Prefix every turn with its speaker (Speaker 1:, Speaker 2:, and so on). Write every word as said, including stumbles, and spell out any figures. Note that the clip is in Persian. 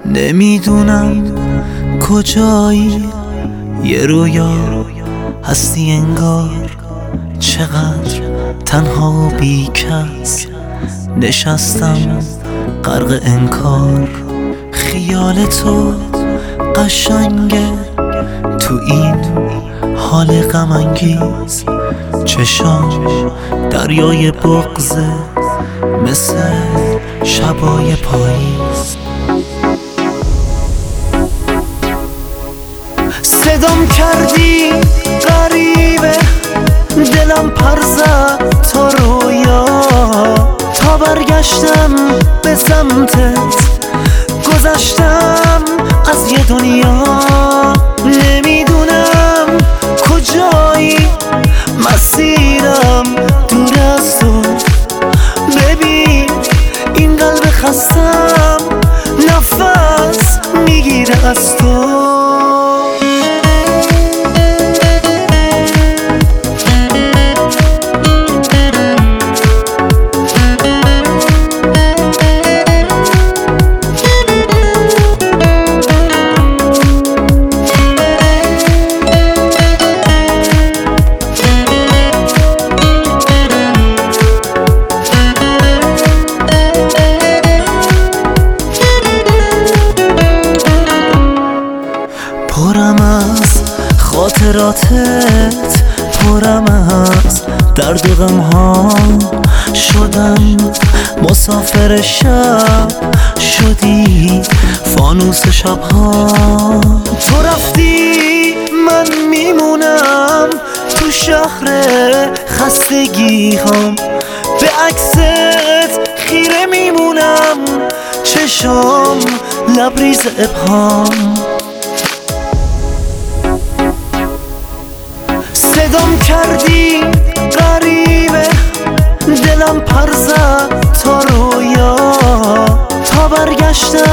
Speaker 1: نمیدونم کجایی، یه رویا هستی انگار، چقدر تنها و بی کس نشستم غرق انکار. خیال تو قشنگه تو این حال غم انگیز، چشام دریای بغضه مثل شبای پاییز. صدام کردی غریبه، دلم پر زد تا رویا، تا برگشتم به سمتت گذشتم از یه دنیا. نمیدونم کجایی، مسیرم دور از تو. ببین این قلب خستم نفس میگیره از تو. پرم از خاطراتت، پرم از درد و غم ها، شدم مسافر شب، شدی فانوس شب ها. تو رفتی من میمونم تو شهر خستگی هام، به عکست خیره میمونم، چشام لبریز ابهام. صدام کردی غریبه، دلم پر زد تا رویا، تا برگشتم